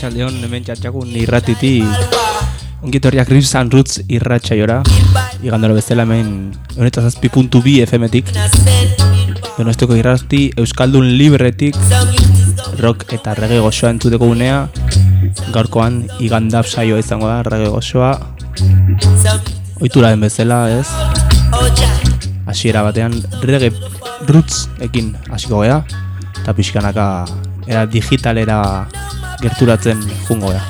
Arratsaldeon hemen txatxakun irratitik ongitorriak Riffs and Roots irratsaiora igandero bezala hemen 107.2 FM-tik Donostiako irrati Euskaldun Libretik rock eta reggae gozoa entzuteko unea. Gaurkoan igandap saioa izango da, reggae gozoa ohitura den bezala, ez? Hasiera batean reggae roots ekin hasiko gea eta pixkanaka era digitalera gerturatzen jungo da.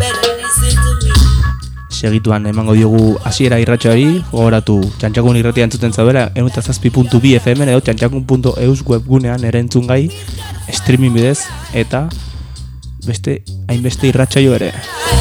Segituan emango diogu hasiera irratxoari, gogoratu txantxakun irratia entzuten zaudela 107.2 FM edo txantxakun.eus webgunean ere entzun gai streaming bidez eta beste hainbeste irratsaio ere.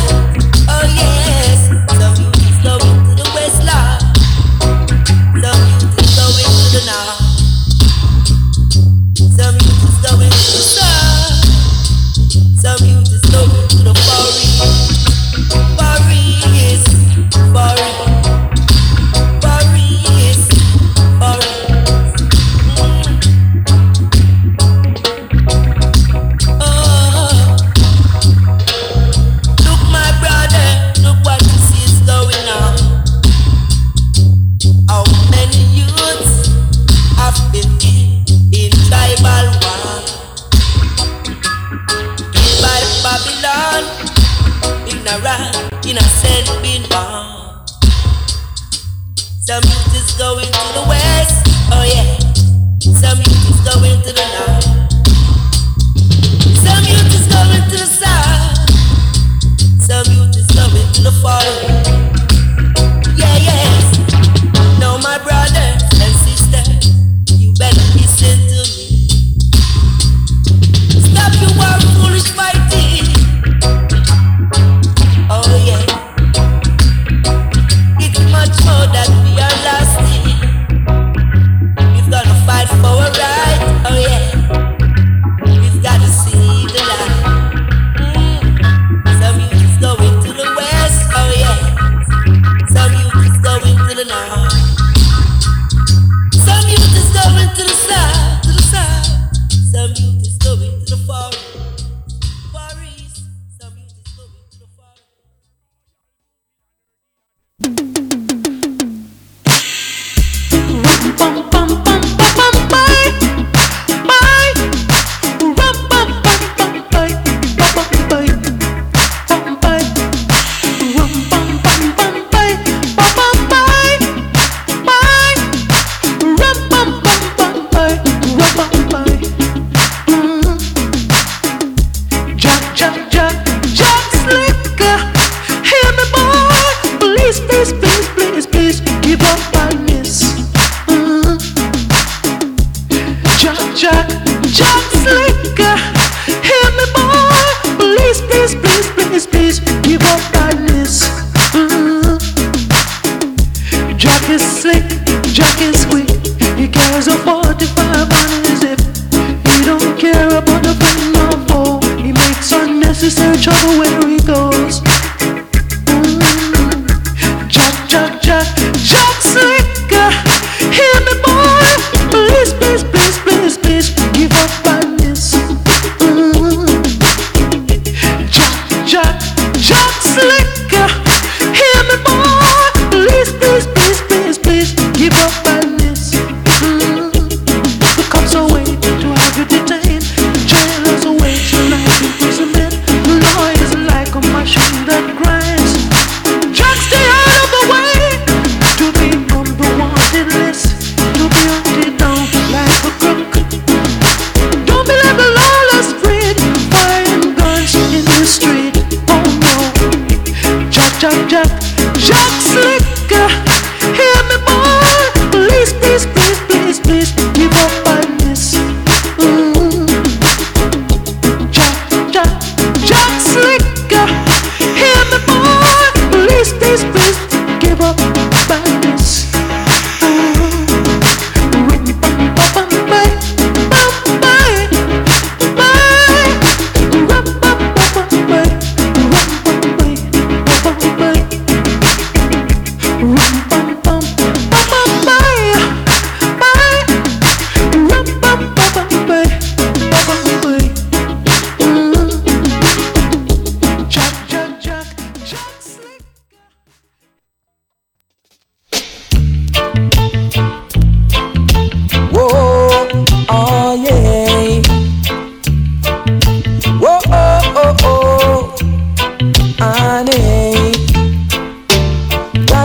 Some youth is going to the west, oh yeah. Some youth is going to the north. Some youth is going to the south. Some youth is going to the far. Yeah, yes. Now my brothers and sisters, you better listen to me. Stop your war foolish fighting. Oh yeah. It's much more than we are lasting. We've gotta fight for a right, oh yeah. We've gotta see the light. Some youth is going to the west, oh yeah. Some youth is going to the north. Some youth is going to the south, to the south. Some youth is going to the far east. Some youth is going to the far.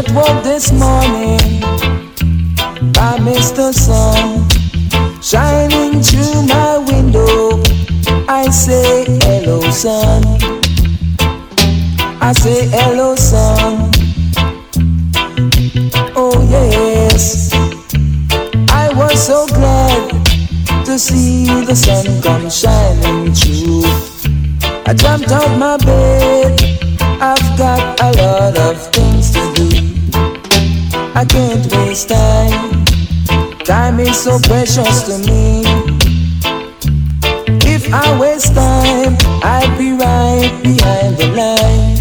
Got woke this morning by Mr. Sun shining through my window. I say hello sun, I say hello sun. Oh yes, I was so glad to see the sun come shining through. I jumped out my bed, I've got a lot of things to do. I can't waste time, time is so precious to me. If I waste time, I'd be right behind the line.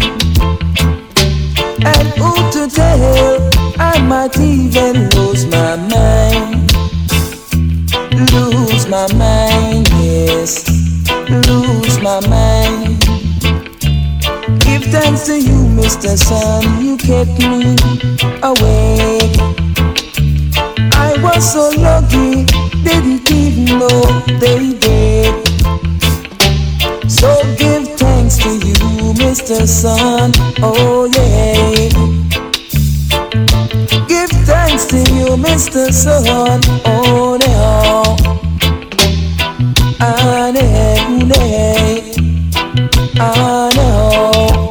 And who to tell, I might even lose my mind. Lose my mind, yes, lose my mind. Give thanks to you, Mr. Sun, you kept me awake. I was so lucky, didn't even know they did. So give thanks to you, Mr. Sun, oh yeah. Give thanks to you, Mr. Sun, oh no. I know.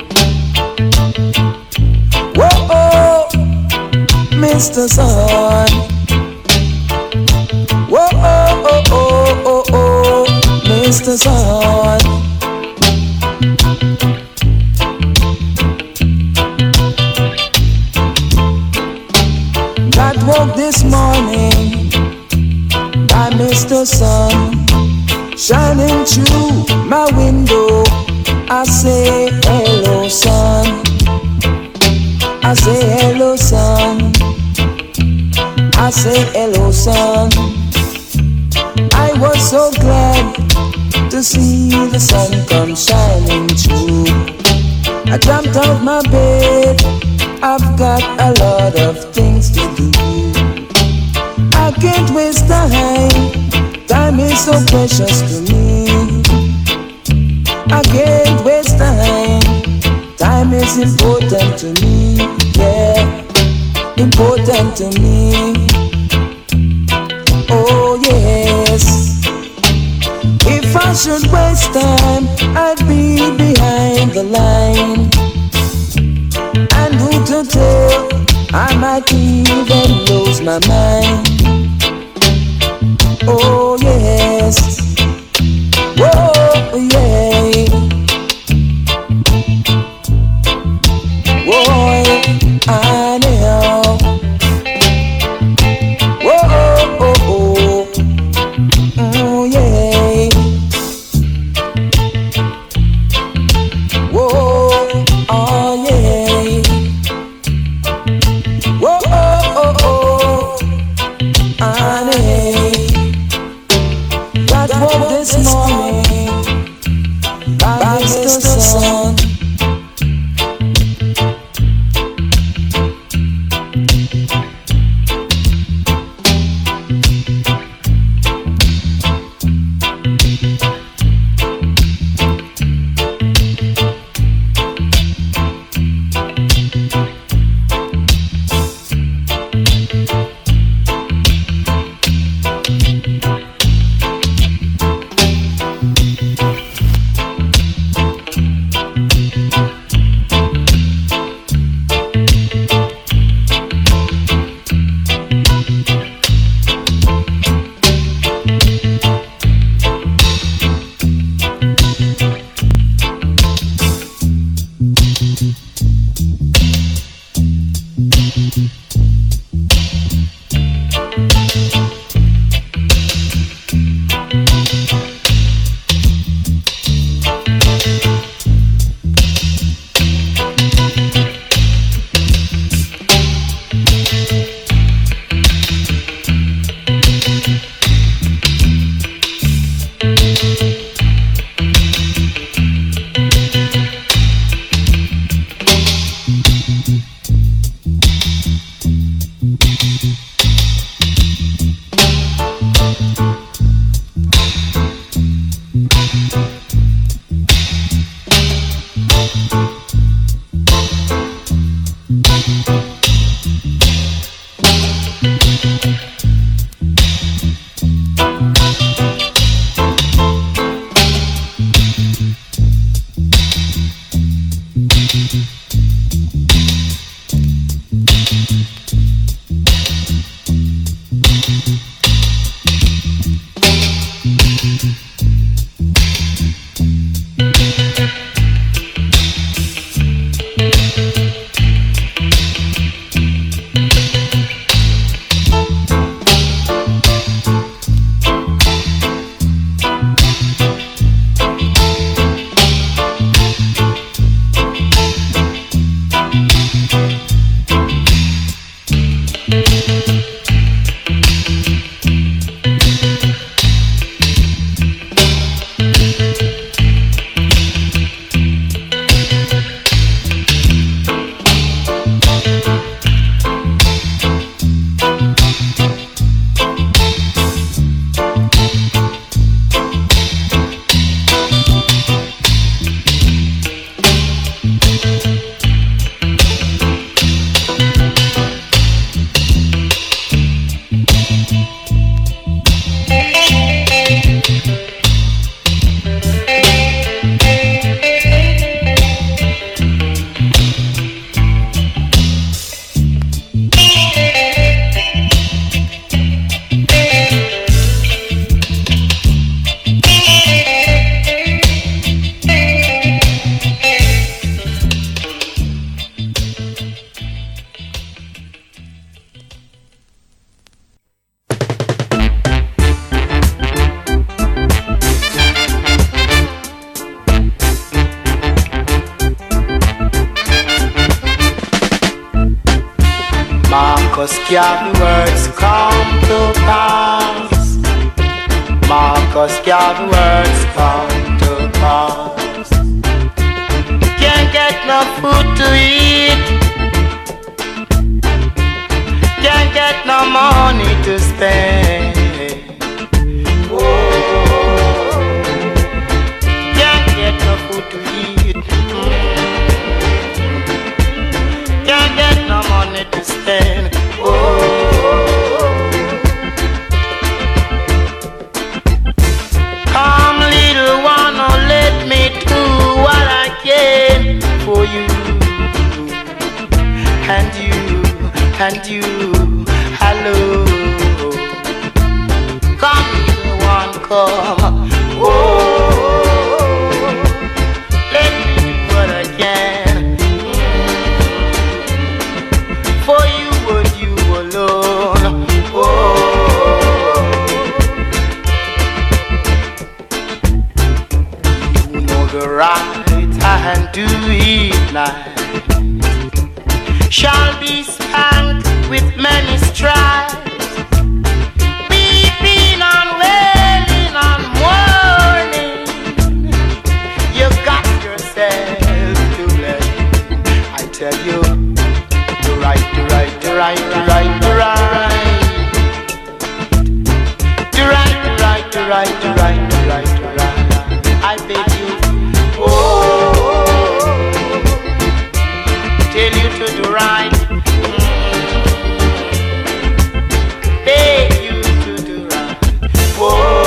Whoa, Mr. Sun. Whoa, Mr. Sun. Got woke this morning by Mr. Sun shining through my window. I say hello sun, I say hello sun, I say hello sun. I was so glad to see the sun come shining through. I jumped out my bed, I've got a lot of things to do. I can't waste time, time is so precious to me. I can't waste time, time is important to me. Yeah, important to me. Oh yes, if I should waste time, I'd be behind the line. And who to tell, I might even lose my mind. Oh yes, whoa yeah, whoa I know. Whoa, oh yeah, whoa, oh yeah, whoa, I know. Got woke this morning by Mr. Sun. Marcus can words come to pass. Marcus can words come to pass. Can't get no food to eat. Can't get no money to spend. Oh, can't get no food to eat. Can't get no money to spend. Come little one, oh, let me do what I can for you. And you, hello. Come little one, come. Oh, let me do what I can for you and you alone. Oh, you know the right hand to it now shall be spanked with many stripes, weeping and wailing and mourning. You got yourself to blame. I tell you, the right. I beg you, oh, tell you to do right. Beg you to do right. Whoa.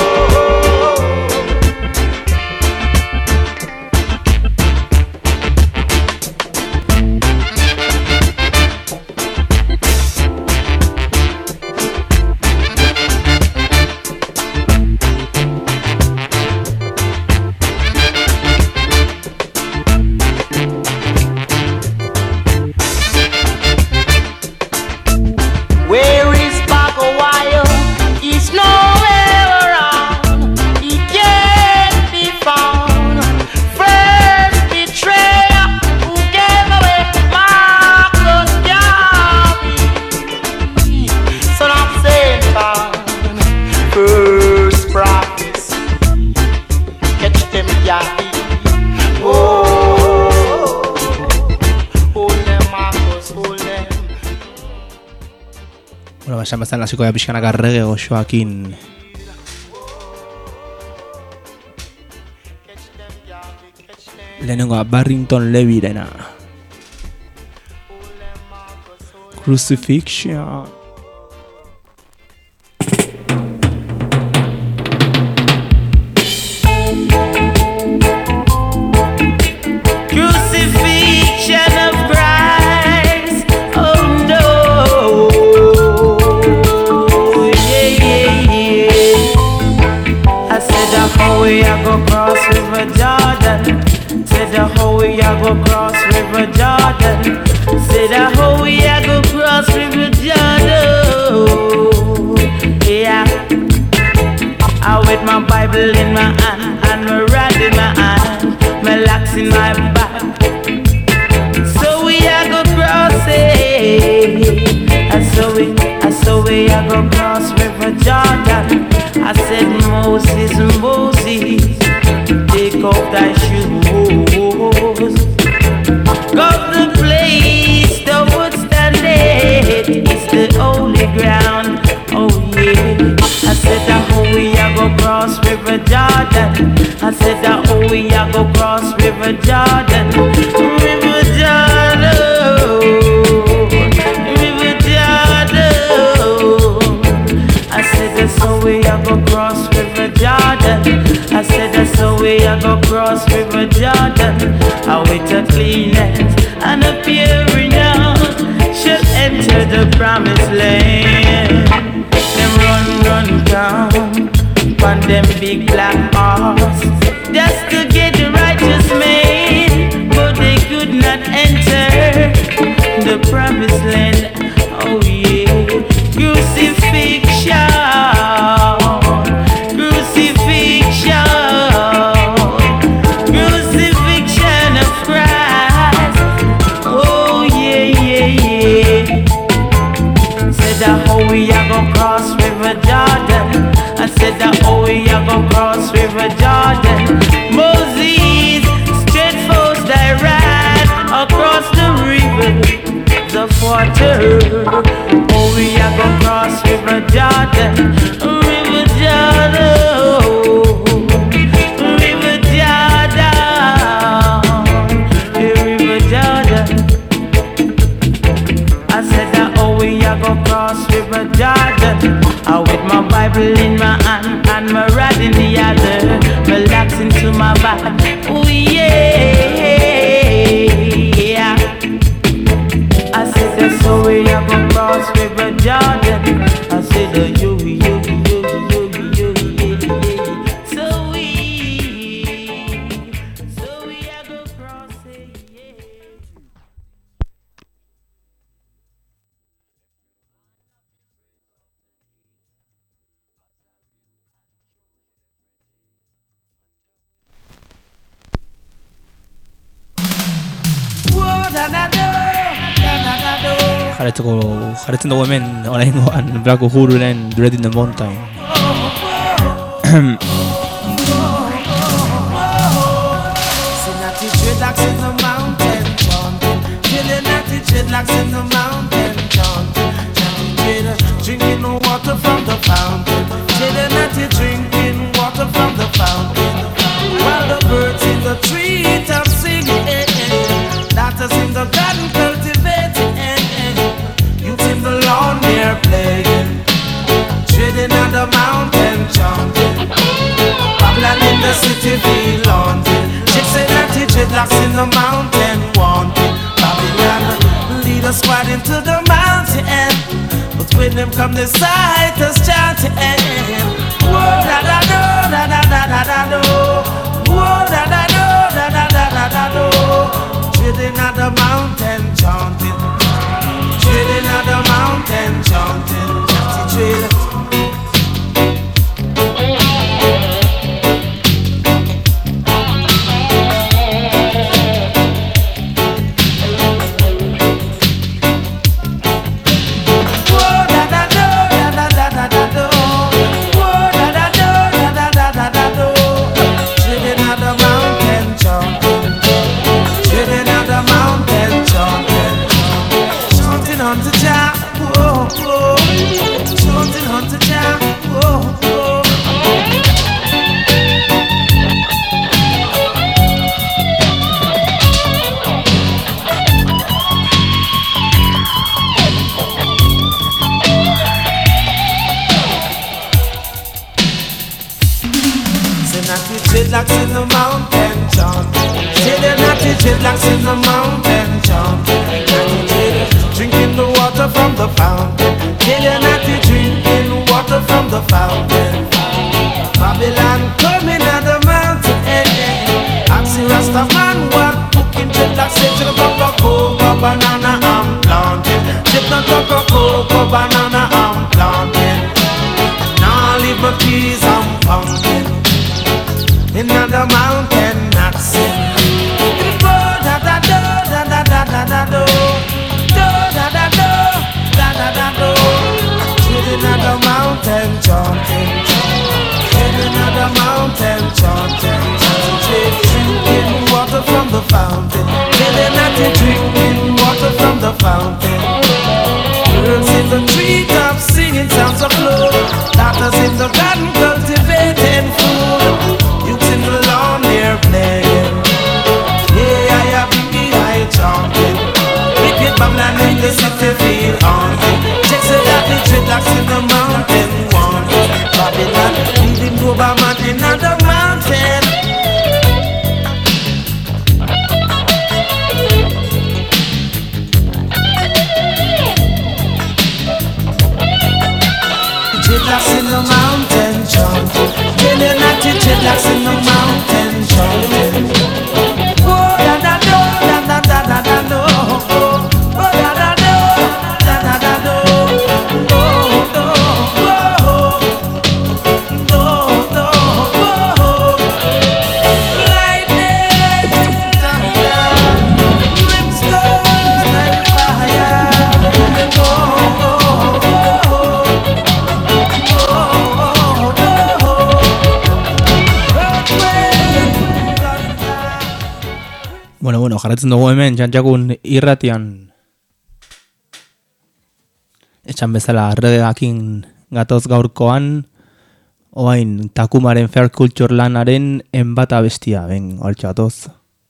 Where is Bagowayo? He's nowhere around. He can't be found. First betrayer who gave away Marcus Garvey, son of Satan. First practice, catch them Garvey. Oh, hold them Marcus, hold them. Bueno, esan bezan hasiko da pixkanak arrege goxoakin. Lehenengoa Barrington Levyrena. Crucifixion. Crucifixion of Christ. Oh no. Yeah, yeah, yeah. I said the whole way I go cross River Jordan. Said the whole way I go cross River Jordan. Said the whole way I go cross River Jordan. Yeah. I with my Bible in my hand and my rod in my hand, my locks in my back. So we a go cross it. I saw we a go cross River Jordan. I said Moses, Moses, take off thy shoes. Cause the place thou would stand it is the holy ground. Oh yeah. I said that how we a go cross River Jordan. I said that how we a go cross River Jordan. River Jordan, River Jordan. I said that's how we a go cross River Jordan. I said that's how we a go cross River Jordan. I with a clean hands and a pure renown shall enter the promised land. Them run down on them big black horse just to get the righteous man, but they could not enter the promised land. Oh yeah, crucifixion, crucifixion, crucifixion of Christ. Oh yeah, yeah, yeah. Said that how we a go cross River Jordan. I said that how we a go cross River Jordan. Moses straight forth thy rod across the river of water. Oh we a go cross River Jordan. River Jordan, River Jordan, River Jordan. I said that oh we a go cross River Jordan. I with my Bible in my hand and my rod in the other, relax into my back. Oh yeah. I said that's how we a go cross River Jordan. I said the yo. So we a go cross it. Yeah. Jarretzen dugu hemen oraingoan Black Uhururen Dread in the Mountain. Drinking water from the fountain, drinking water from the fountain. While the birds in the trees are singing, that is in the garden cultivating. Youth in the lawn they're playing, treading on the mountain chanting. Babylon in the city feel haunted. Chicks say that he dreadlocks in the mountain wanting. Babylon lead us right into the mountain. But when them come the sight us chanting. Whoa da da do, da da da da da do. Whoa da da do, da da da da da do. Treading on the mountain chanting. Treading on the mountain chanting. Treading. dreadlocks in the mountain chant. Say they're natty dreadlocks in the mountain chant. Natty dread, drinking the water from the fountain. Say they're natty drinking water from the fountain. Babylon coming at the mountain. Axie Rasta man what cooking dreadlocks. Say to the cocoa banana I'm planting. Chip the cocoa banana I'm planting. Now leave my keys I'm pumping. In the mountain not sin. Da da do da da da da da do. Do da da do da da da do. Chilling at the mountain chanting. Chilling at the mountain chanting. Drinking water from the fountain. Chilling at the drinking water from the fountain. Birds in the treetops singing sounds of love. Daughters in the garden cultivating food. Youths in the lawn they're playing. Yeah, I have been high chanting. Wicked Babylon in the city feel haunted. Checks it out the dreadlocks in the mountain wanted. Babylon leading to Obama in the mountain. Dreadlocks in the mountain chanting. Getting at the dreadlocks in the mountain chanting. Oh da da do, da da da da da do. Oh da da do, da da da do. Oh do, oh do, oh. Lightning, thunder, brimstone and fire. Bueno, jarretzen dugu hemen Jantjakun irratian. Etxan bezala erregeakin gatoz gaurkoan, oain Takumaren Fair Culture lanaren enbata bestia, ben, hortxe gatoz.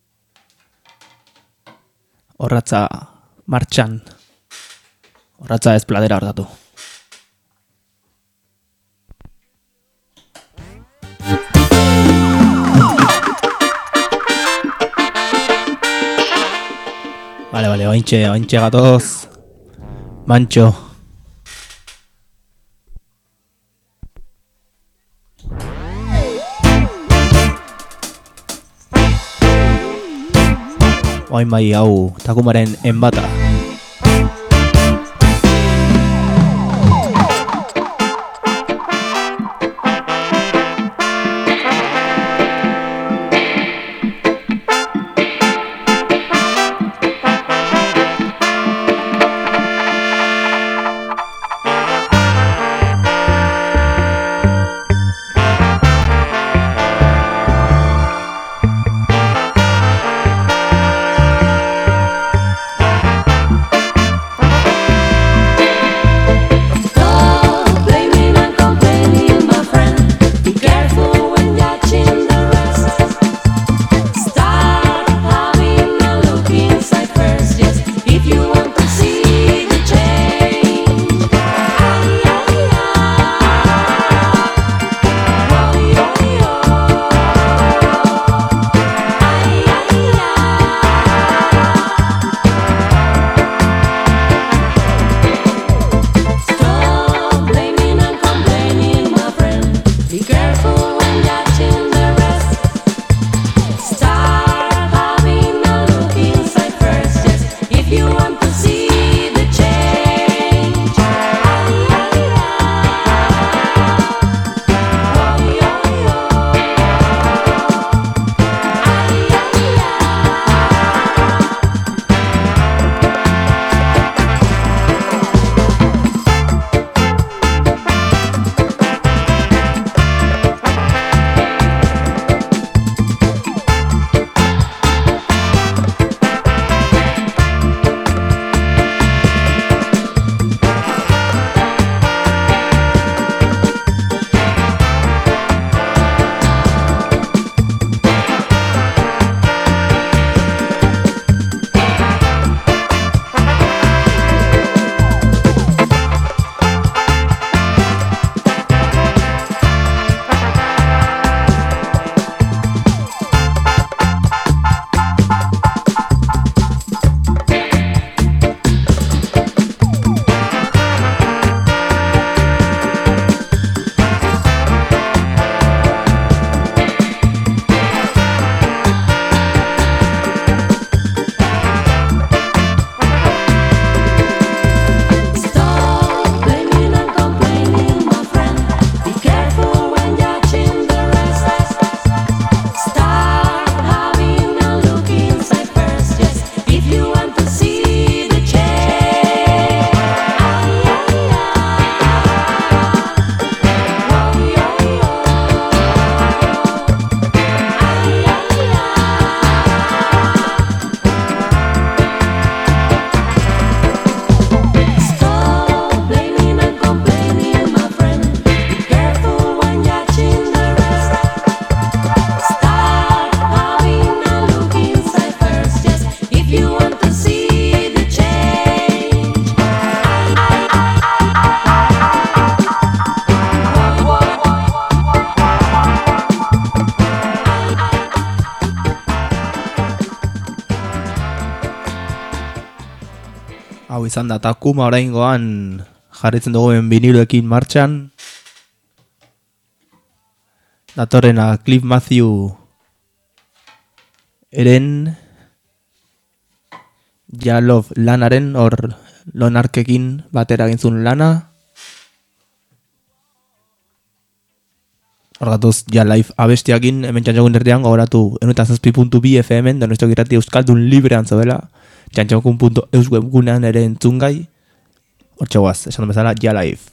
Horratza martxan. Horratza ez pladera hortatu. Vale, ointxe gatoz. Mantxo. Oain bai hau Takumaren enbata. Hau izan da Takuma oraingoan jarritzen dugu viniloekin martxan. Datorrena Cliff Matthew eren Ja Love lanaren hor Lonarkekin batera gintzun lana. Horgatuz Ja Live abestiakin hemen txantxakun erdian gogoratu 107.2 FM-en Donostia Irratia Euskaldun librean zobela. Txantxakun.eus webgunean ere entzungai. Hortxe guaz, esan bezala Ja Live.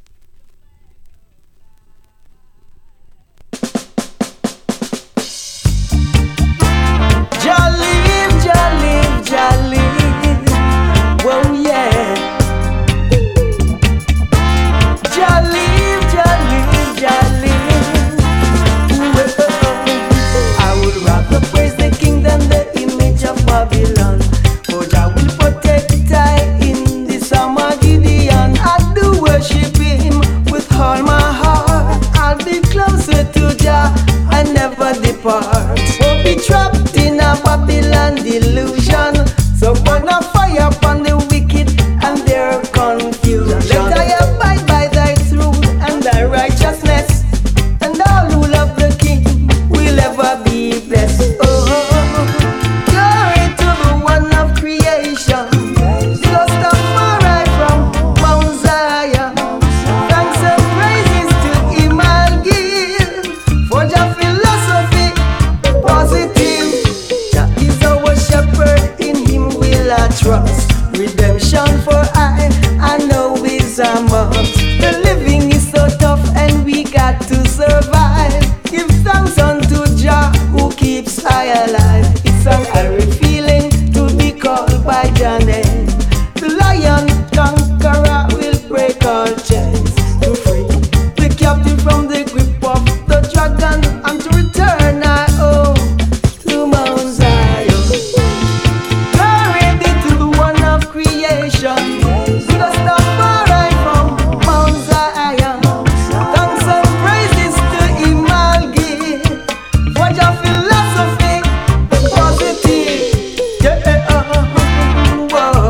Won't be trapped in a Babylon delusion. So burn a fire upon the wicked and their confusion. Let I abide by thy truth and thy righteousness, and all who love the King will ever be blessed. Oh, glory to the one of creation. Just a far right from Mount Zion. Thanks and praises to him I'll give for your philosophy positive. Jah is our shepherd, in him will I trust. Redemption for I know is a must. The living is so tough and we got to survive. Give thanks unto Jah who keeps I alive. It's an airy feeling to be called by Jah name. The lion conqueror will break all chains to free the captive from the grip of the dragon and to return I owe to Mount Zion. Glory be to the one of creation. Just a far right from Mount Zion. Thanks and praises to him I'll give for your philosophy positive. Yeah, whoa.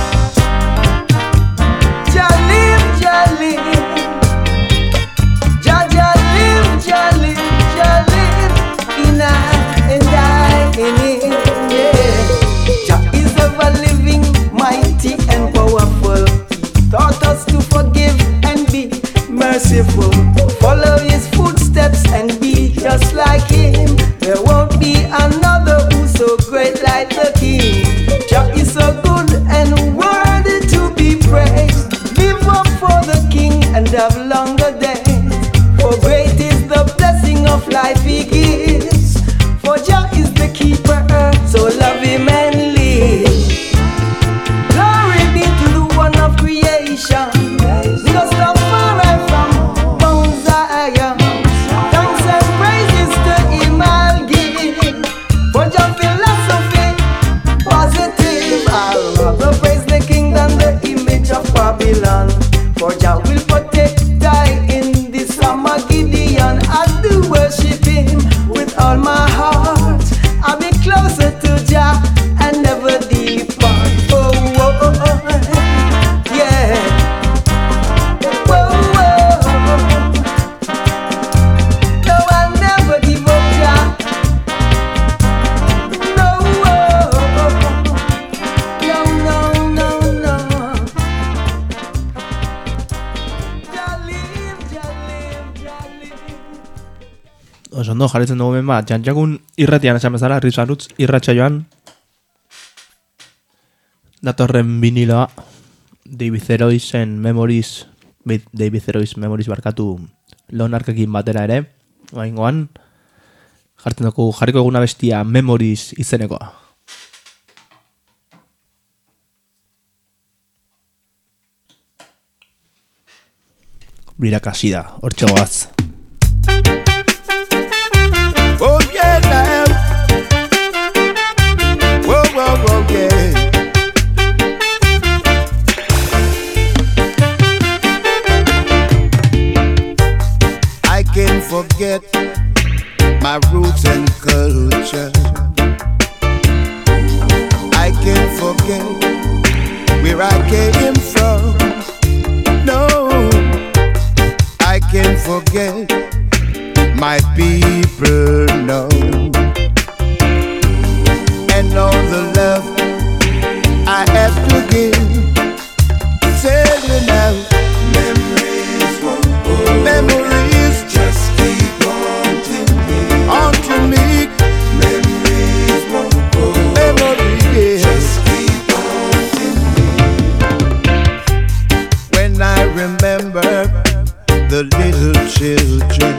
Jah live, Jah live. Jah live, Jah live, Jah live in I and I in him. Yeah. Jah is ever living, mighty and powerful. He taught us to forgive and be merciful. Follow his footsteps and be just like him. There won't be another who's so great like the King. Jah is so good and worthy to be praised. Live up for the King and have longer days. For great is the blessing of life he gives. For Jah is the keeper, so love him and live. Glory be to the one of creation. Just a far right from Mount Zion. Thanks and praises to him I'll give for your philosophy positive. I'll rather praise the king than the image of Babylon. For Jah will protect I in this Armageddon. I do worship him with all my heart. I'll be closer to Jah and never depart. Oh, oh, oh, oh, yeah. Whoa, whoa. No, I'll never give up Jah. No, no, no, no. Jah live, Jah live, Jah live. Oso ondo jarritzen dugu hemen bat, txantxakun irratian esan bezala, Rizarutz irratsaioan. Datorren viniloa, David Zeroisen Memories barkatu Lonarkekin batera ere. Oraingoan jarriko eguna bestia Memories izenekoa. Birakasi da, hortxe goaz. Oh yeah, now. Whoa, whoa, whoa, yeah. I can't forget my roots and culture. I can't forget where I came from. No, I can't forget my people know, and all the love I have to give. Tell you now, memories won't go. Memories just keep haunting me. Memories won't go. Memories just keep haunting me. When I remember the little children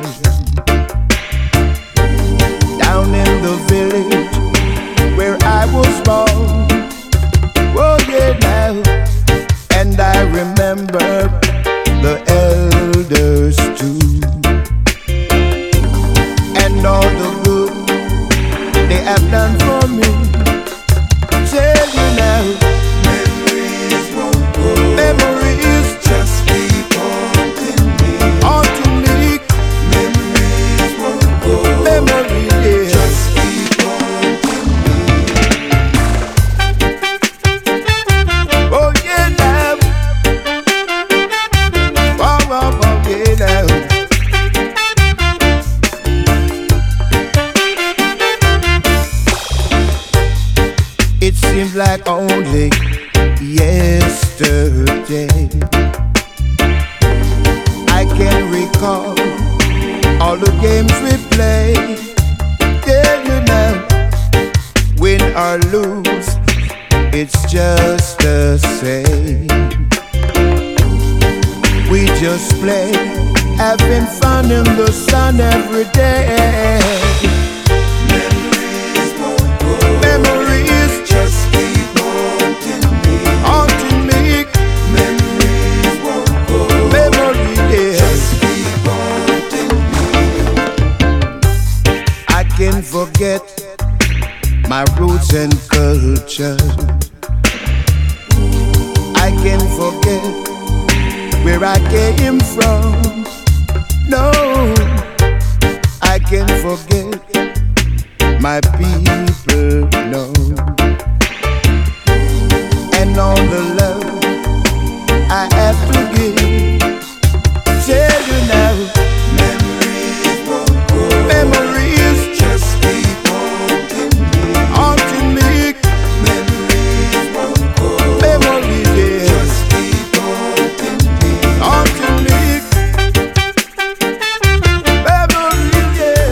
down in the village where I was born. Oh yeah now. And I remember the elders too, and all the good they have done for me. Tell you now, memories won't go. Memories just keep haunting me. Haunting me. Memories won't go. Memories just keep haunting me. Oh yeah now. Oh, oh, oh yeah now. It seems like only yesterday I can recall all the games we played. Yeah, you know, win or lose, it's just the same. We just play, having fun in the sun every day. Memories won't go. Memories just keep haunting me. Haunting me. Memories won't go. Memories just keep haunting me. I can forget my roots and culture. I can forget where I came from. No, I can forget my people know, and all the love I have to give. Tell you now, memories won't go. Memories just keep haunting me. Haunting me. Memories won't go. Memories just keep haunting me. Haunting me. Memories, yeah.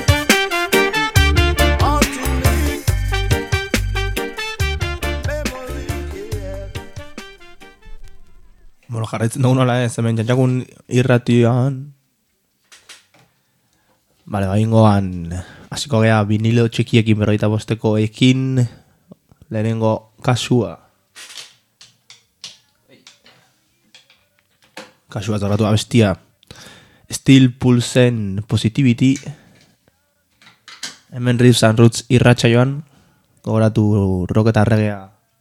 Haunting me. Memories, yeah. Bueno, jarraitzen dugun nola ez, hemen jantxakun irratioan. Bale, baingoan, hasiko gea vinilo txikiekin 45 ekin, lehenengo kasua. Kasua zorratu abestia. Steel Pulsen Positivity. Hemen Riffs and Roots irratsaioan, gogoratu rock eta reggaea.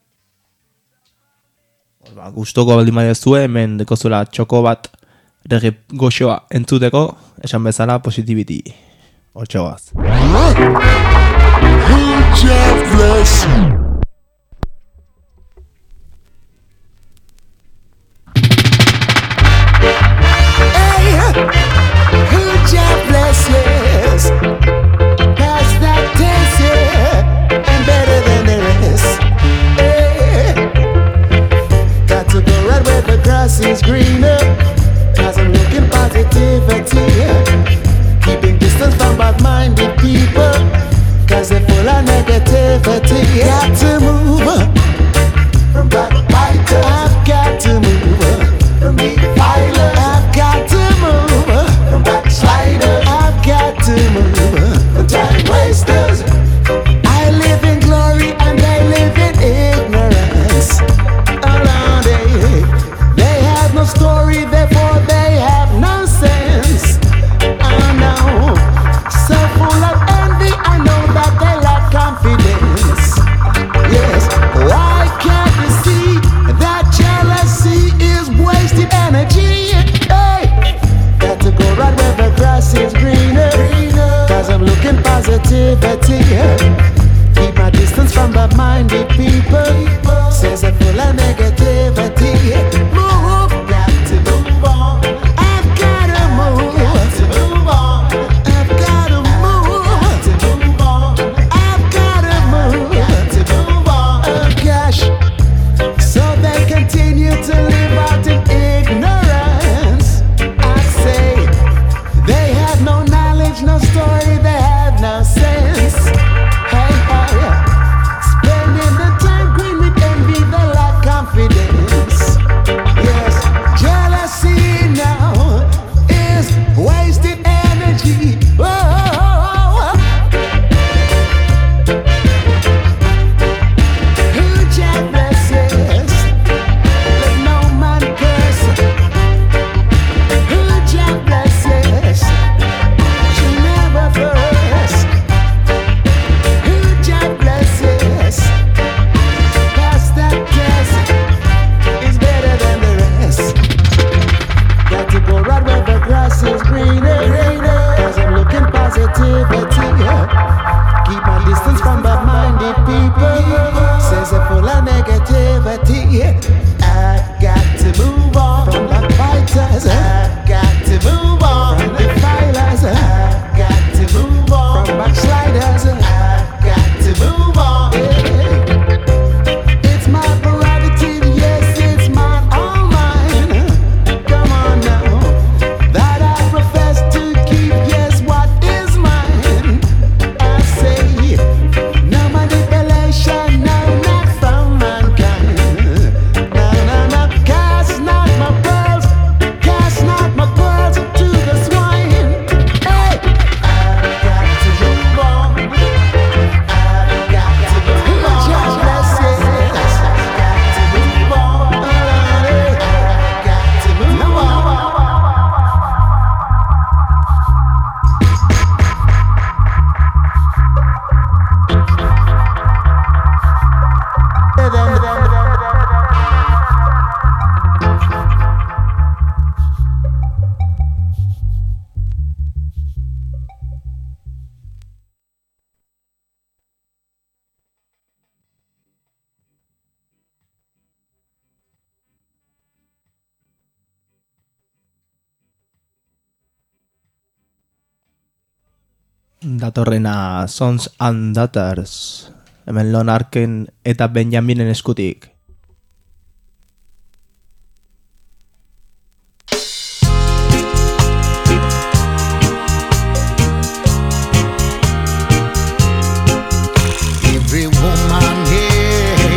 Gustoko baldin badezue, hemen dekozuela txoko bat reggae goxoa entzuteko, esan bezala Positivity. Hortxoaz. Is greener, cause I'm looking positivity. Keeping distance from bad-minded people, cause they're full of negativity. Got to move from backbiters. I've got to move from defilers. I've got to move from backsliders. I've got to move from time wasters. I live in glory and they live in ignorance. Around it, they have no story, therefore they have no sense. I know, so full of envy, I know that they lack confidence. Yes, why can't you see Datorrena Sons and Daughters, hemen Lon Arken eta Benjaminen eskutik. Every woman here,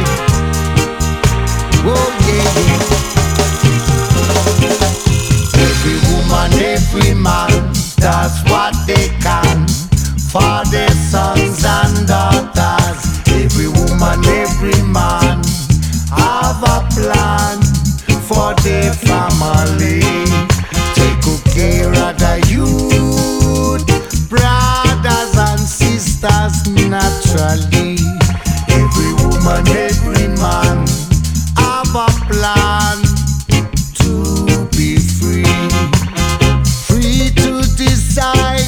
oh yeah, every woman, every man, that's what they can. For their sons and daughters, every woman, every man have a plan for their family. Take good care of the youth, brothers and sisters naturally. Every woman, every man have a plan to be free, free to decide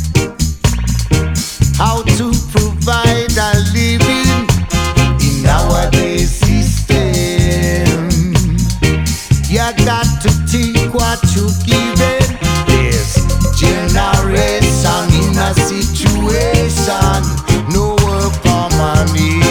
how to provide a living in nowadays system. You got to think what you given. This generation in a situation, no work for money.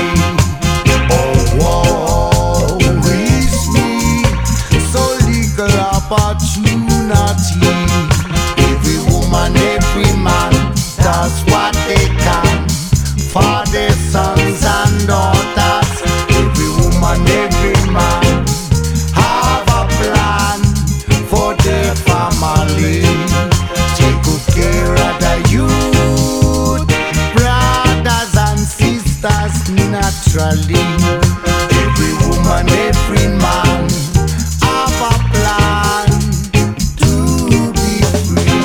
Oh, is me, so legal opportunity. Every woman, every man, that's what they can for their sons and daughters. Every woman, every man have a plan for their family. Take good care of the youth, brothers and sisters naturally. Every woman, every man have a plan to be free.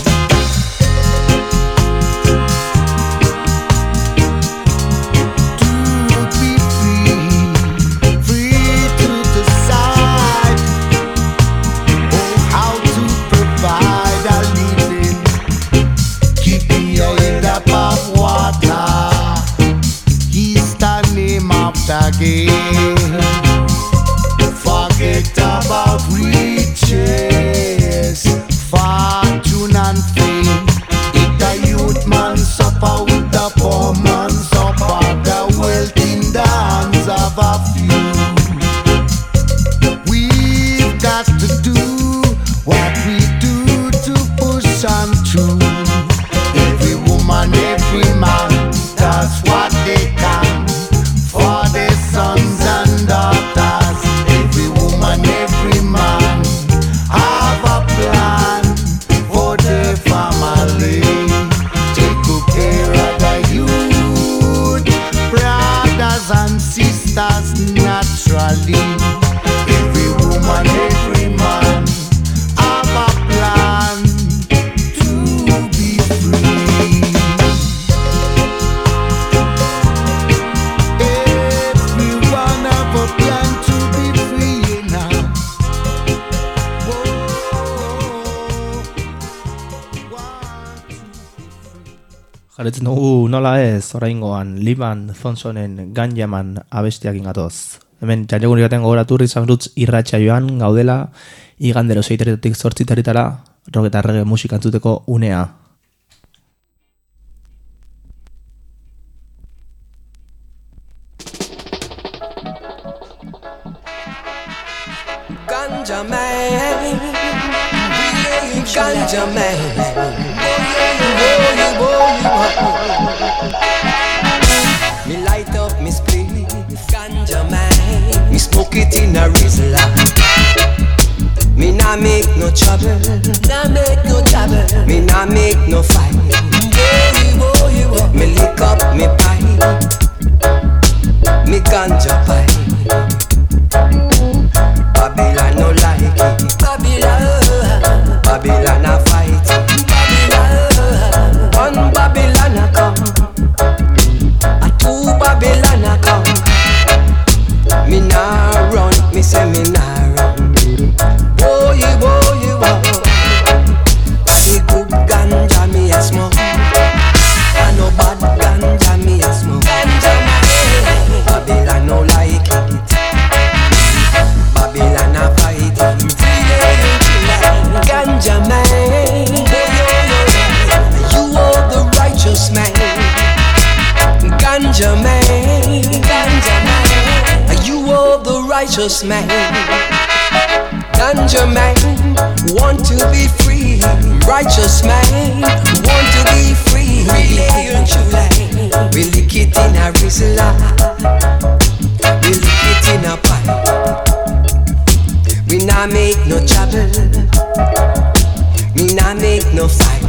Again. Forget about riches, fortune and fame. If the youth man suffer with the poor man suffer, the wealth in the hands of a few. We've got to do what we do to push on through. Every woman, every man, that's what they can. For their sons and daughters, every woman, every man have a plan for their family. Take good care of the youth, brothers and sisters naturally. Every woman, every man have a plan to be free. Jaretzen dugu nola ez, oraingoan Liban Thomsonen Ganjaman abestiak ingatoz. Hemen jaiegun iraten gogoratu Rizan Roots irratxa joan gaudela, igandero 6:00 zortzitaritara, rock eta reggae musika entzuteko unea. Ganja man, ganja man. Me light up me split, ganja man. Me smoke it in a Rizla. Me nah make no trouble, nah make no trouble. Me nah make no fight. Me lick up me pipe, me ganja pipe. Babylon no like it. Babylon a fight. One Babylon a come, a two Babylon a come. Me nah run, me say me nah run. Oh you, oh. The good ganja me a smoke, and no bad righteous man. Ganja man want to be free. Righteous man want to be free. We lick it in a rizla, we lick it in a pipe. We not make no trouble, me not make no fight.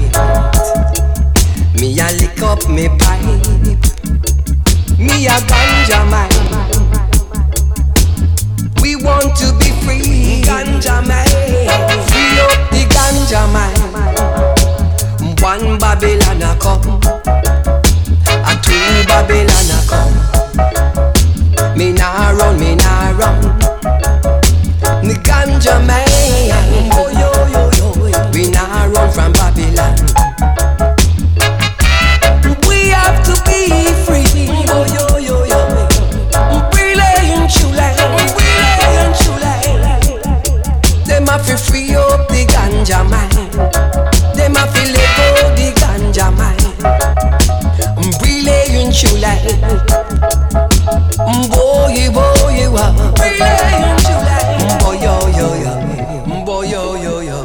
Me a lick up me pipe, me a ganja man. We want to be free, ganja man. Free up the ganja man. One Babylon a come, a two Babylon a come. Me nah run, me nah run. The ganja man, oh yo yo yo. We nah run from Babylon. We have to be free, oh yo yo yo. Brilliant chula, brilliant chula. Them have to free up the ganja man. Them have to let go the ganja man. Brilliant chula. Boy, boy, wow. Brilliant chula. Boy, yo yo yo. Boy, yo yo yo.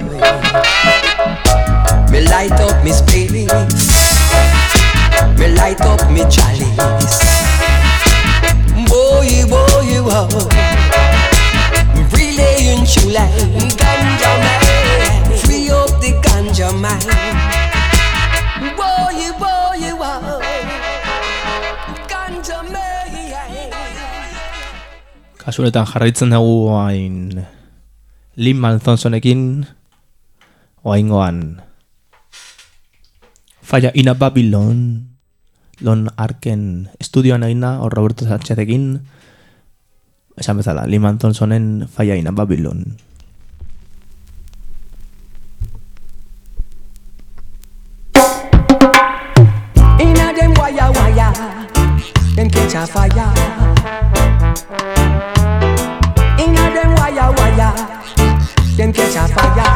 Me light up me space. Me light up me chalice. Boy, boy, wow. Brilliant chula. Ganja man. Free up the ganja man. Boy, boy, wow. Ganja man. Kasunetan jarraitzen dugu hain Lin-Manuel Thompsonekin oaingoan Fire in a Babylon Lon Arken estudioan egina o Roberto Sanchezekin esan bezala Lin-Manuel Thompsonen Fire in a Babylon. Inna dem wire wire, dem catch a fire. Inna dem wire wire, dem catch a fire.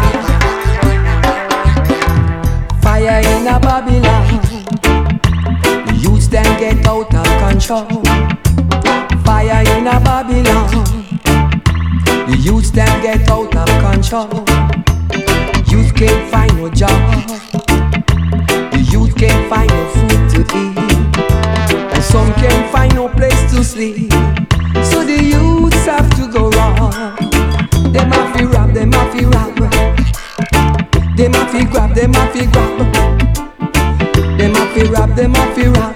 Fire in a Babylon, the youths them get out of control. Fire in a Babylon, the youths them get out of control. Youth can't find no job. The youth can't find no food to eat, and some can't find no place to sleep. So the youths have to go wrong. Them have to rob, them have to rob. Them have to grab, them have to grab. Them have to rob, them have to rob.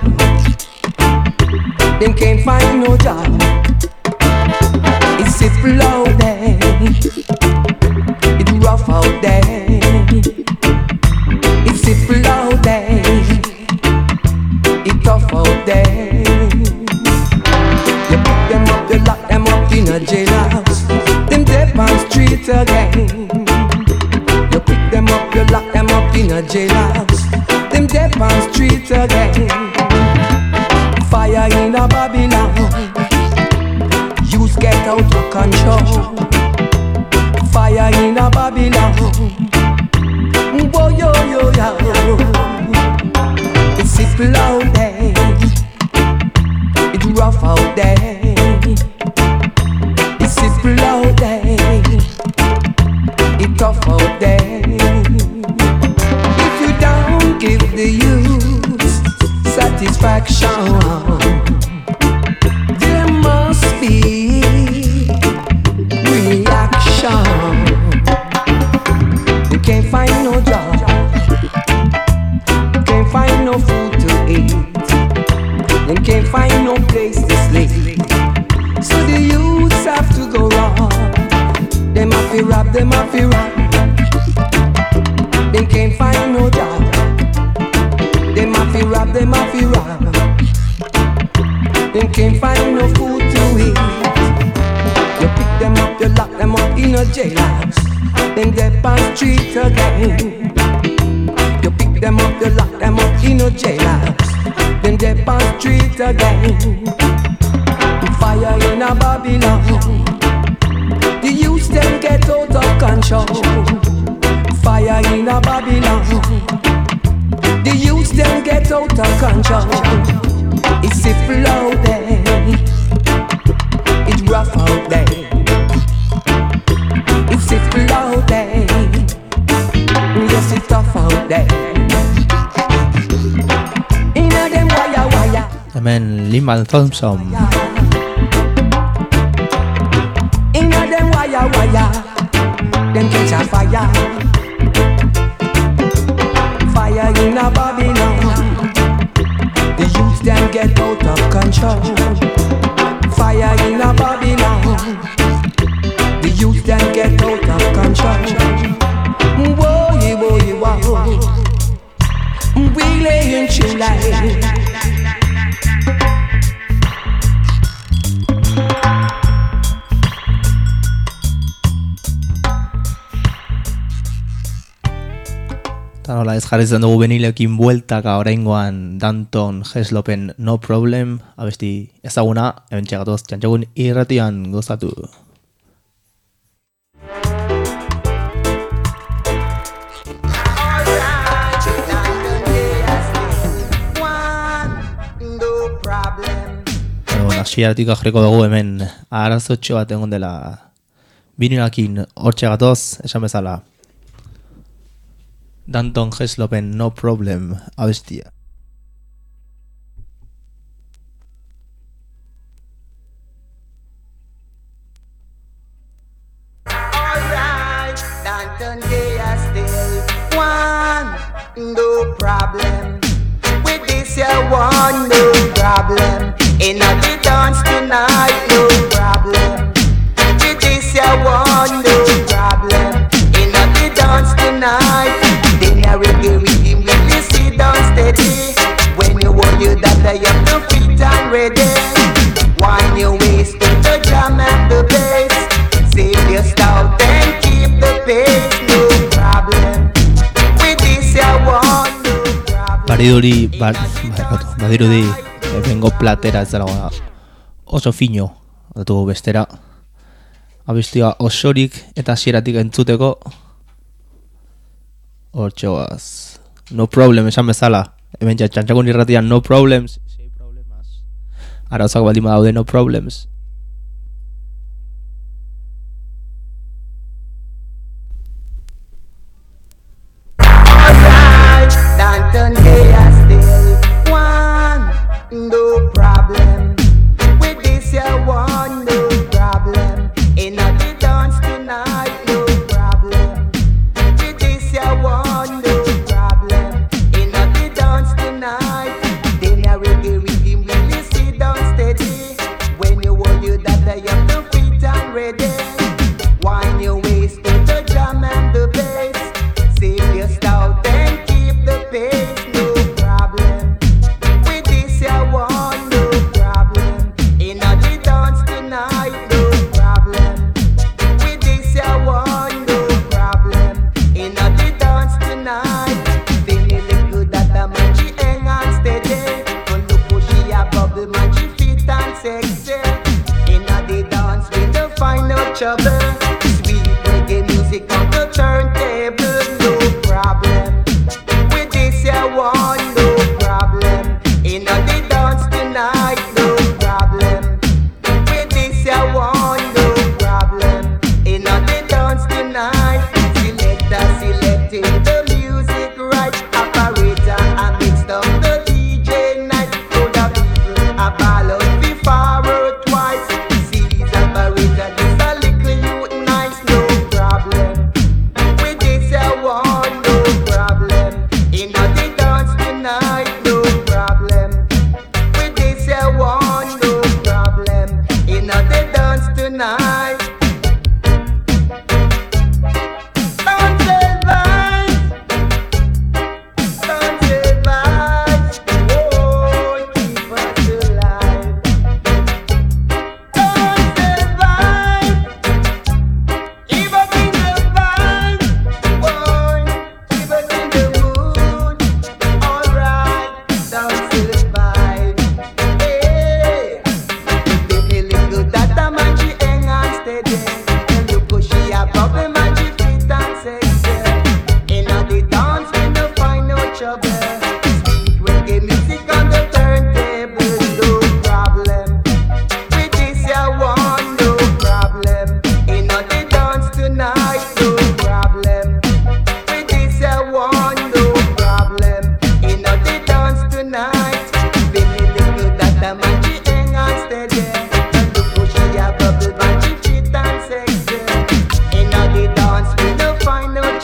Them can't find no job. It's simple out there. It's rough out there. It's simple out there. It's tough out there. You pick them up, you lock them up in a jailhouse. Them dead on street again. You pick them up, you lock them up in a jailhouse. Them dead on street again. Fire in a Babylon. Youth get out of control. Fire in a Babylon. Boy, yo, yo, yo. It's simple out there. It's rough out there. It's simple out there. It's tough out there. If you don't give the youth satisfaction, there must be reaction. You can't find no job, can't find no food to eat, and can't find no place to sleep. So the youths have to go wrong. Them have to rob, them have to rob. They can't find no job. Them have to rob, them have to rob. They can't find no food to eat. You pick them up, you lock them up in a jailhouse. Then dead on street again. You pick them up, you lock them up in a jailhouse. Then dead on street again. Fire in a Babylon. The youths them get out of control. Fire in a Babylon. The youths them get out of control. It's simple out there. It's rough out there. beautiful out there. Yes, it's tough out there. Inna them wire. Hemen Liman Thompson. Inna them wire. Them catch a fire. Fire in a Babylon. The youth them get out of control. Fire in a Babylon. The youth them get out of control. Boy, wow. We lay in chill life. Eta nola ez jarritzen dugu benilekin bueltaka oraingoan Danton Heslopen No Problem, abesti ezaguna, hemen txegatoz txantxagun irratian gozatu. Hasieratik jarriko dugu hemen arazotxo bat egon dela binilakin hortxe gatoz, esan bezala Danton Heslopen No Problem abestia. Alright, Danton they are still one, no problem. With this here one, no problem. In the dance tonight, no problem. With this here one, no problem. In the dance tonight, then I will give him when you sit down steady. When you want you that I am no fit and ready. Wind your waist to the drum and the bass. Save your stout and keep the pace, no problem. With this here one, no problem. Badirudi bengo platera ez dela oso fino datu bestera abestia osorik eta hasieratik entzuteko hortxoaz No Problem esan bezala hemen txantxakun irratian No Problems arauzak baldin badaude No Problems. Alright, Danton they are still one, no problem. With this here one, no problem. In the dance tonight, no problem. With this here one, no problem. In the dance tonight, then I will give him when you sit down steady. When you want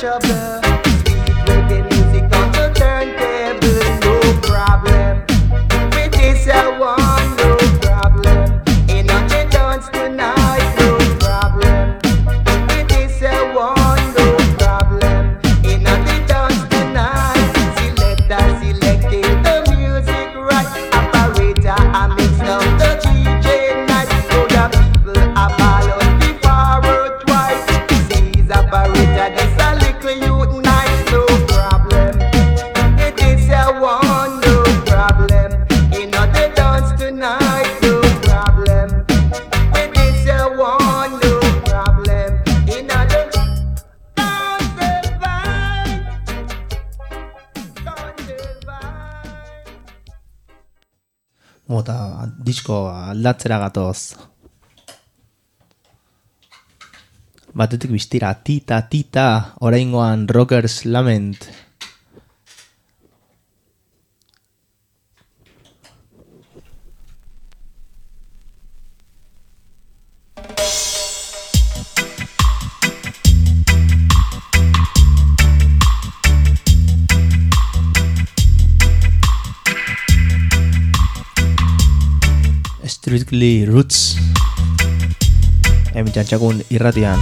trouble. Reggae music on the turntable, no problem. With this I want no problem. In on the dance tonight, no problem. With this I want no problem. In on the dance tonight, selecting the music right. Operator, I mix up the DJ night. So the people are followed before twice. Seize operator, this a little youth nice, no problem. It is a one, no problem. In the dance tonight, no problem. It is a one, no problem. In the dance vibe. Mota, disko aldatzera gatoz. Batetik biztira, tita, oraingoan Rockers Lament. Strictly Roots. Hemen txantxakun irratian.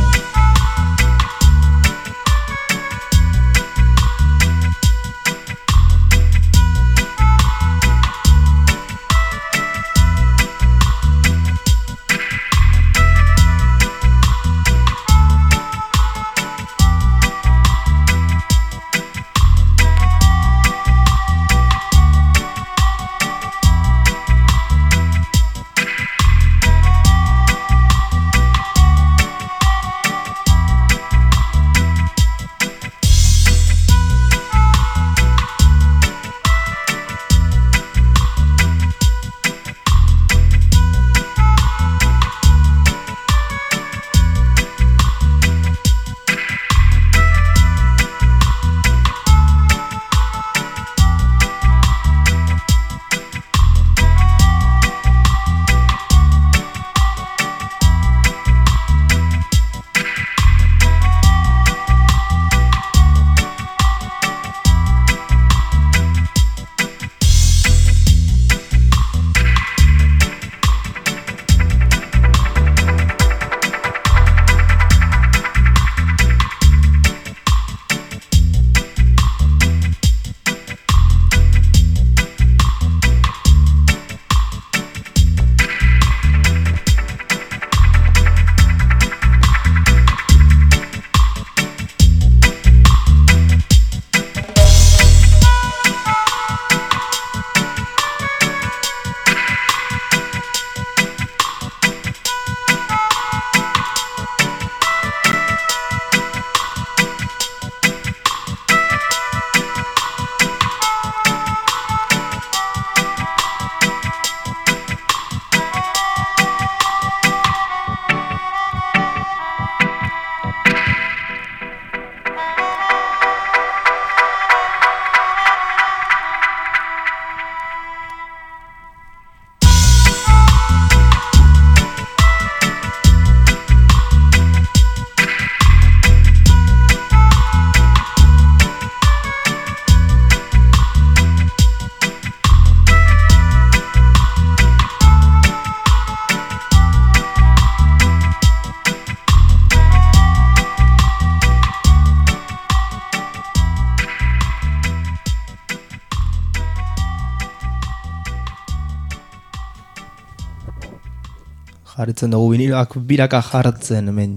Jarritzen dugu biniloak biraka jartzen hemen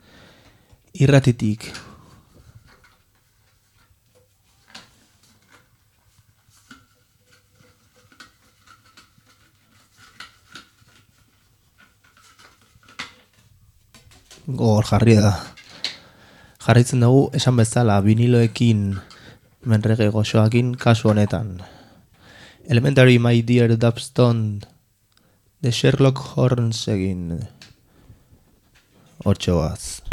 irratitik. Gogor jarri da. Jarritzen dugu esan bezala biniloekin menrege goxoakin kasu honetan. Elementary My Dear Dubstone de Sherlock Holmes egin 8az.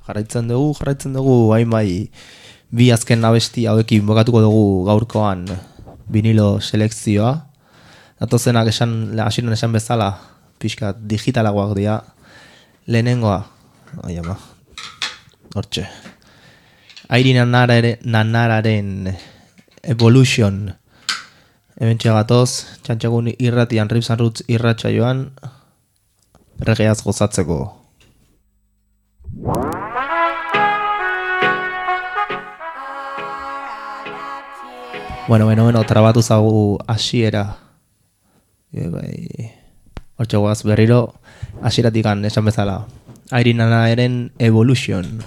jarraitzen dugu, bai, bi azken abesti hauekin bokatuko dugu gaurkoan vinilo selekzioa. Datozenak hasieran esan bezala, pixka digitalagoak dira. Lehenengoa, hortxe. Airi Nanararen Evolution. Hementxe gatoz, txantxagun irratian, Rips and Roots irratxa joan, regeaz gozatzeko. Bueno, trabatu zagu hasiera. Hortxe guaz berriro, hasieratik esan bezala. Airi Nanararen Evolution.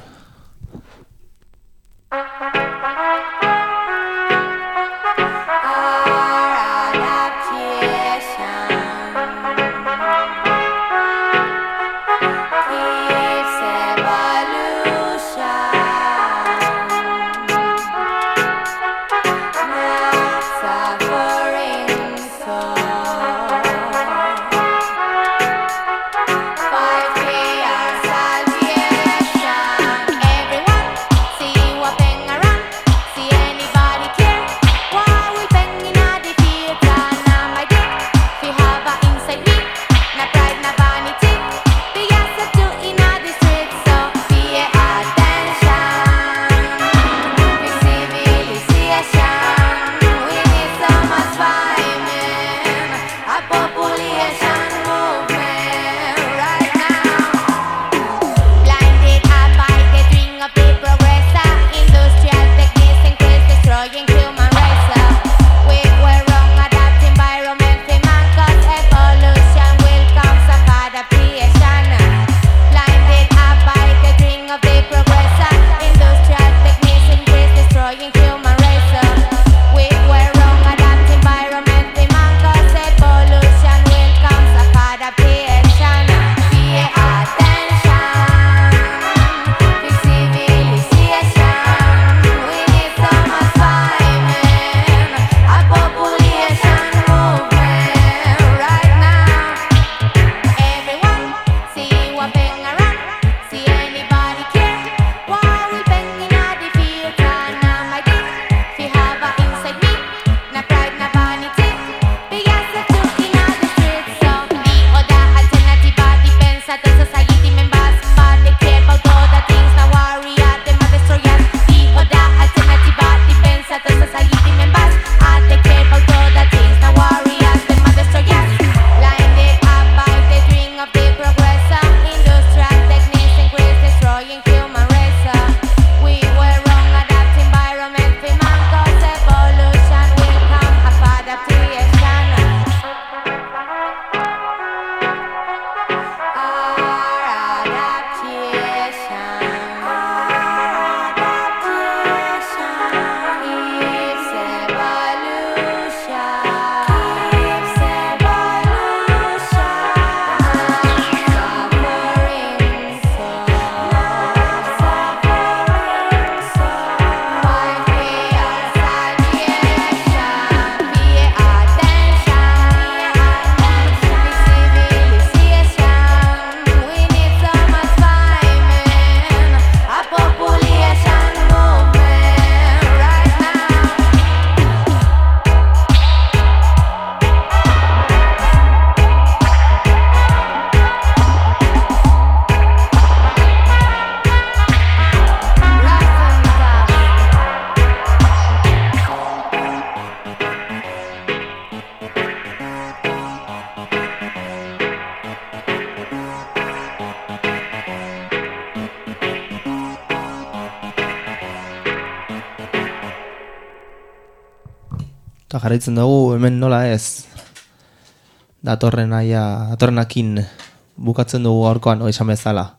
Eta jarraitzen dugu hemen nola ez datorrenakin bukatzen dugu gaurkoan esan bezala.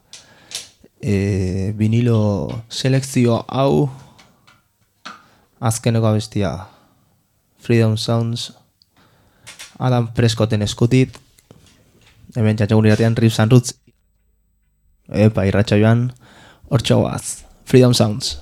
Vinilo selekzio hau azkeneko abestia Freedom Sounds Adam Prescotten eskutit, hemen txantxagun iratean Rips and Roots irratxa joan hortxo guaz Freedom Sounds.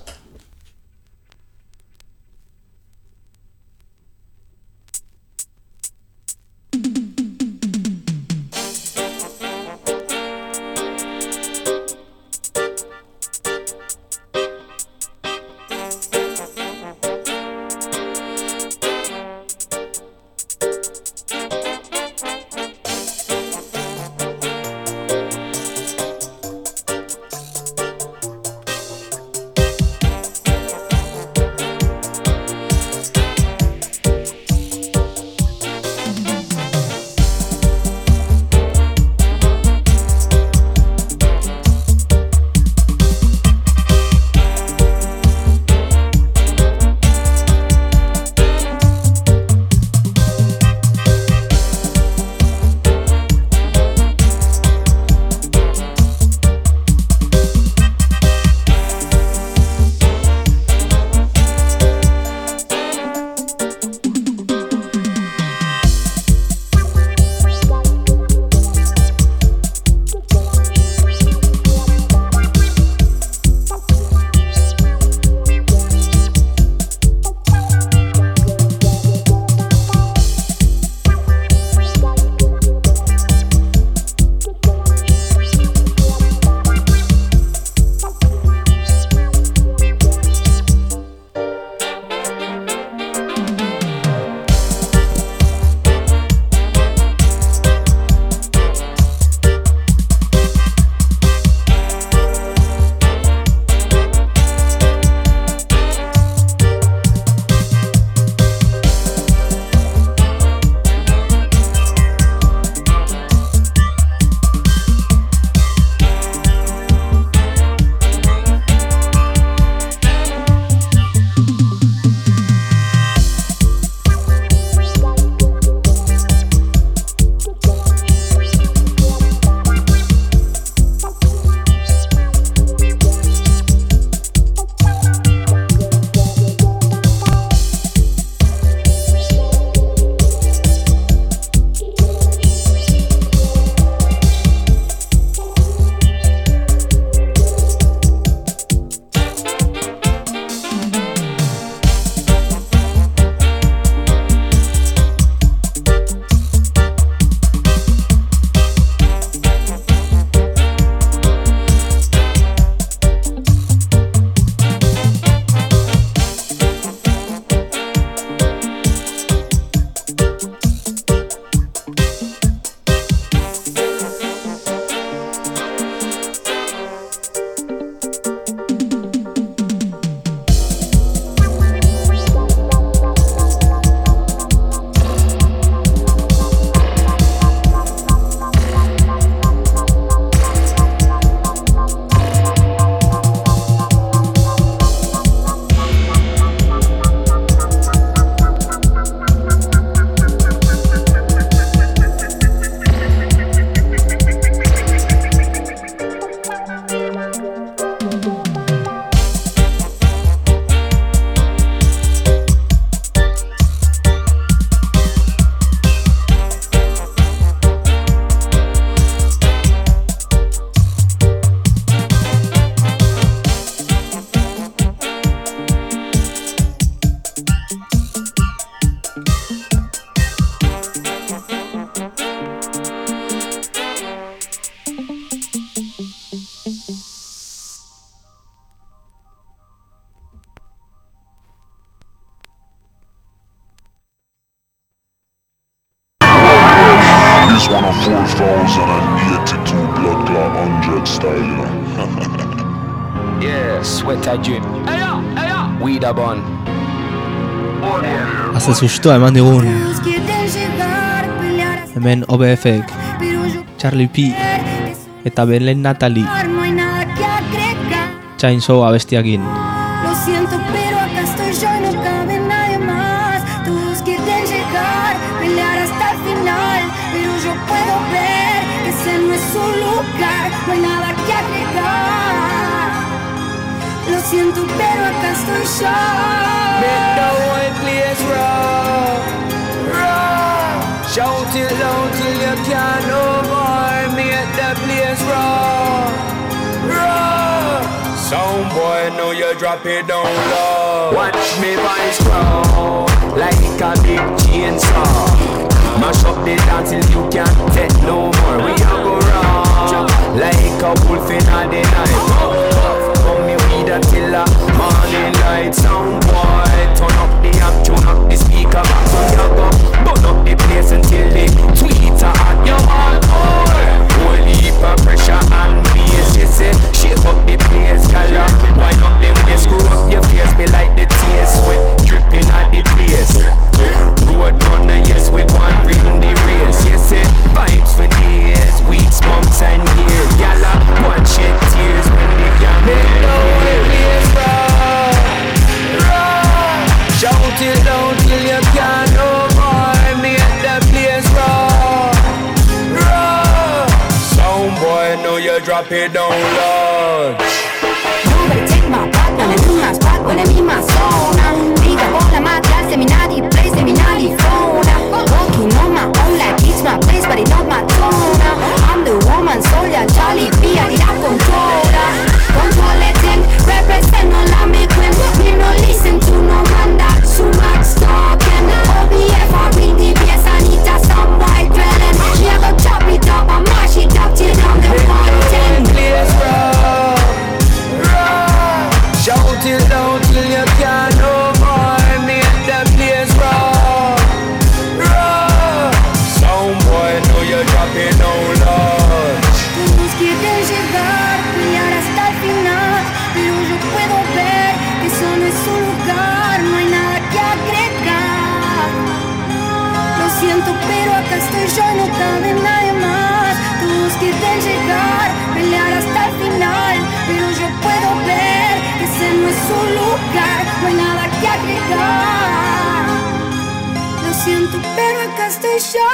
this one a 4,082 blood clot 100 style, you know. Yeah, sweat I drip. Weed a bun. Haze sustoa eman digun hemen OBF-ek, Charlie P eta Belen Natalie Chainsaw abestiakin. Lo siento, pero acá estoy yo y no cabe nadie más. Todos quieren llegar, pelear hasta el final, pero yo puedo ver que ese no es su lugar. No hay nada que agregar. Lo siento, pero acá estoy yo. Make the whole place rock, rock. Shout it loud till you can't no more. Make the place rock, rock. Sound boy, know you drop it down low. Watch me voice grow like a big chainsaw. Mash up the dance till you can't take no more. We a go raw like a wolf in a the night. Puff, puff, come me weed until a morning light. Sound boy, turn up the amp, tune up the speaker box. So you go burn up the place until the tweeter hot. You want more? Whole heap of pressure and bass. You say shake up the place, gala. Wind up the way, screw up your face. Be like the tears, sweat dripping at the place. Road runner, yes, we want bring the race. Yes, say vibes for days, weeks, months and years. Gala, one shed tears when they can make the whole place rock, rock. Shout it down till you can't no more. Make the place rock, rock. Sound boy, know you drop it down loud. Nobody take my part, when I'm in my spot, when I'm in my zone. Diga bola, my class, seminari, play, seminari, phone. Walking on my own like it's my place, but it's not my tone. I'm the woman, soldier, Charlie P, I did a controller. Controlling, represent, no la me queen. Me no listen to no man that's too much talking. OBF, I bring the bass, I need a some white dwelling. She a go chop it up, I mash it up till I'm the content. Place rock, rock. Shout it down till you can't no more. Make the place rock, rock. Sound boy, know you drop it down loud. Todos quieren llegar, pelear hasta el final, pero yo puedo ver que eso no es su lugar, no hay nada que agregar. Lo siento, pero acá estoy yo y no cabe nadie más. Todos quieren llegar, pelear hasta el final, pero yo puedo ver que ese no es su lugar, no hay nada que agregar. Lo siento, pero acá estoy yo.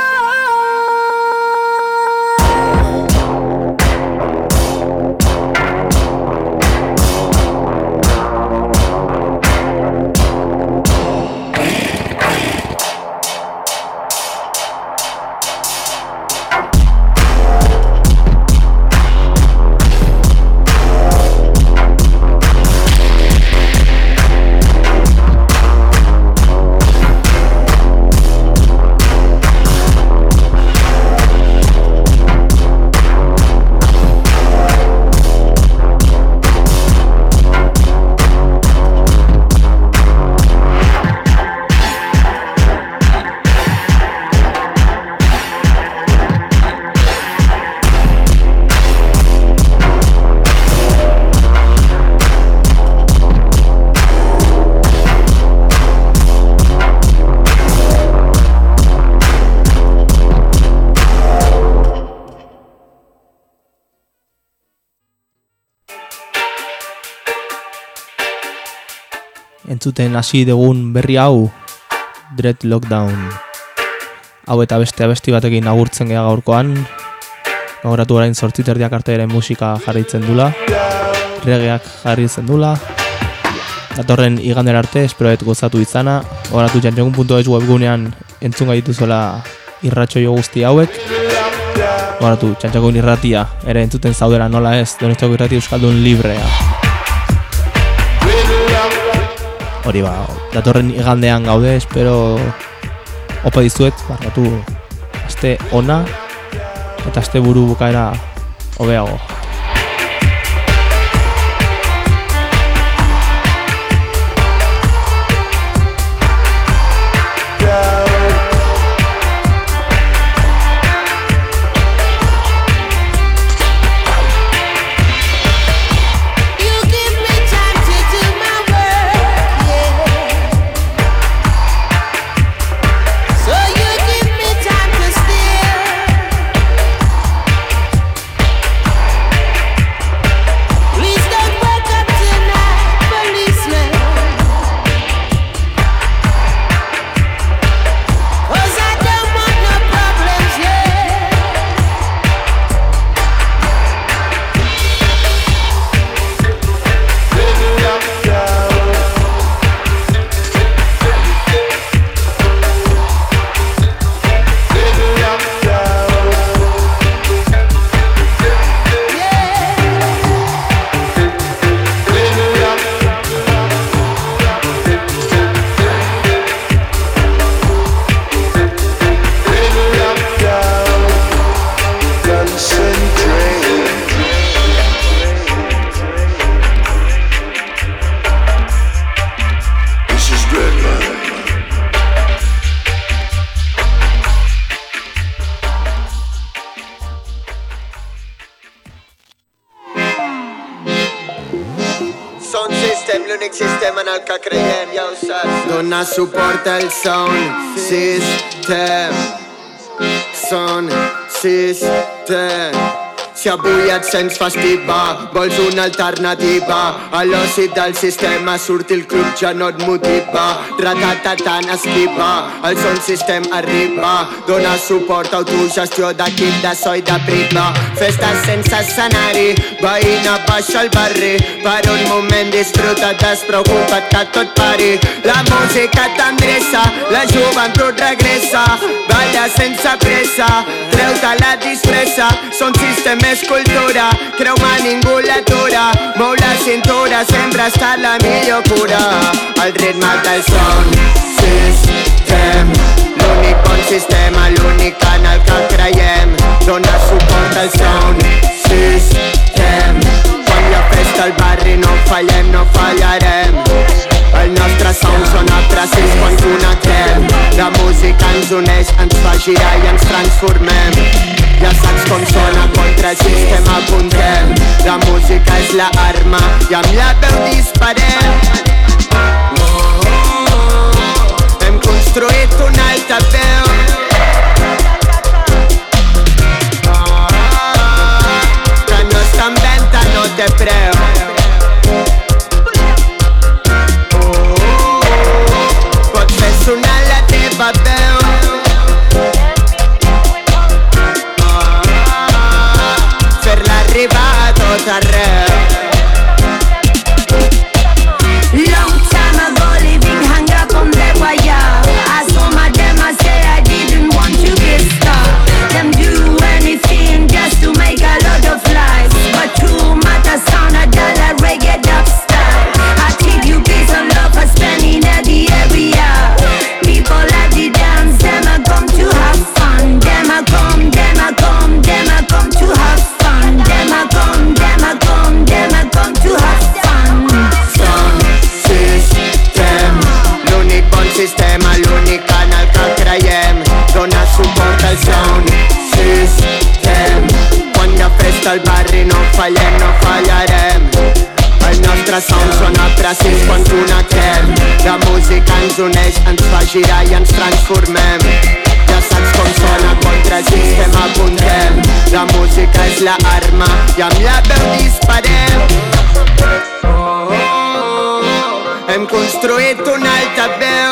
Entzuten hasi dugun berri hau, Dread Lockdown. Hau eta beste abesti batekin agurtzen gea gaurkoan. Gauratu orain 8:30 arte ere musika jarraitzen dula. Regeak jarraitzen dula. Datorren igandera arte, esperoet gozatu izana. Gauratu txantxegun.es webgunean entzun gaituzuela irratxoio guzti hauek. Gauratu txantxegun irratia, ere entzuten zaudera nola ez, Donostiako irrati euskaldun librea. Hori ba, datorren igandean gaude, espero opa dizuet, barratu aste ona eta aste buru bukaera hobeago. sound system, l'únic sistema en el que creiem, ja ho saps. Dona suport al sound system. Sound system. Si avui et sents festiva, vols una alternativa. A l'oci del sistema surti el club ja no et motiva. Ratata tan esquiva, el son system arriba. Dona suport, autogestió d'equip de so i de priva. Festes sense escenari, veïna baixa al barri. Per un moment disfruta, despreocupa't que tot pari. La música t'endreça, la joventut regressa. Balla sense pressa, treu-te la disfressa. Son sistema és cultura, creu-me ningú l'atura. Mou la cintura, sempre ha estat la millor cura. El ritme del son system, l'únic bon sistema, l'únic en el que creiem. Dona suport al sound system. Quan hi ha festa al barri no fallem, no fallarem. El nostre sound sona precís quan connectem. La música ens uneix, ens fa girar i ens transformem. Ja saps com sona, contra el sistema apuntem. La música és la arma i amb la veu disparem. Hem construït un altaveu que no està en venda, no té preu. Pots fer sonar la teva veu. Fer-la arribar a tot arreu. Long time ago, living hung up on the wire. I saw my them, I say I didn't want to get stuck. Them do anything just to make a lot of lies. But true matter sound a dollar reggae dub style. I think you peace and love for spending at the area. People at the dance, them a come to have fun. Them a come, them a come, them a come to have fun. Them a come, them a come, them a come to have fun. Sound system, l'únic bon sistema, l'únic en el que creiem. Dona suport al sound system. Quan hi ha festa al barri no fallem, no fallarem. El nostre sound sona precís quan connectem. La música ens uneix, ens fa girar i ens transformem. Ja saps com sona, contra el sistema apuntem. La música és la arma i amb la veu disparem. Hem construït un altaveu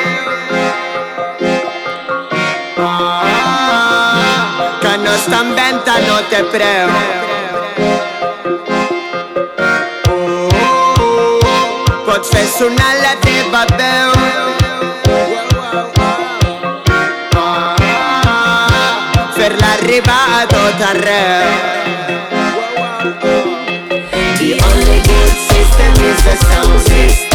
que no està en venda, no té preu. Pots fer sonar la teva veu. Fer-la arribar a tot arreu. The only good system is the sound system.